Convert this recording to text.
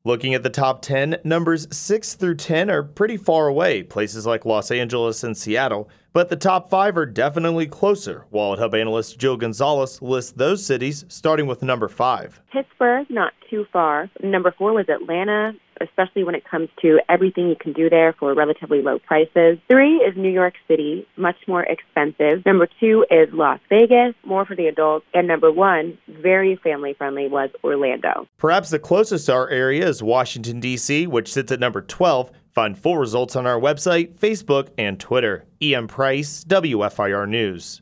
Looking at the top 10, numbers 6 through 10 are pretty far away, places like Los Angeles and Seattle, but the top 5 are definitely closer. Wallet Hub analyst Jill Gonzalez lists those cities, starting with number 5. Pittsburgh, not too far. Number 4 was Atlanta, especially when it comes to everything you can do there for relatively low prices. 3 is New York City, much more expensive. Number 2 is Las Vegas, more for the adults. And number 1, very family-friendly, was Orlando. Perhaps the closest to our area is Washington, D.C., which sits at number 12. Find full results on our website, Facebook, and Twitter. E.M. Price, WFIR News.